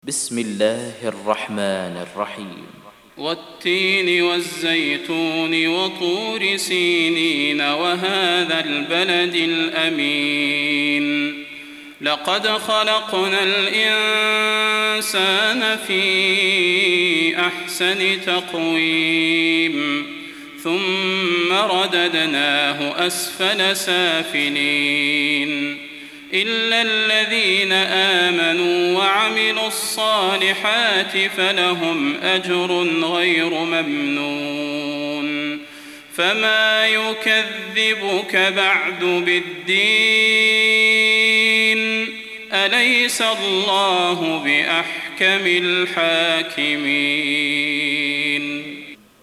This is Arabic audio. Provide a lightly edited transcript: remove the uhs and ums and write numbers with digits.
بسم الله الرحمن الرحيم والتين والزيتون وطور سينين وهذا البلد الأمين لقد خلقنا الإنسان في أحسن تقويم ثم رددناه أسفل سافلين إلا الذين آمنوا وعملوا الصالحات فلهم أجر غير ممنون فما يكذبك بعد بالدين أليس الله بأحكم الحاكمين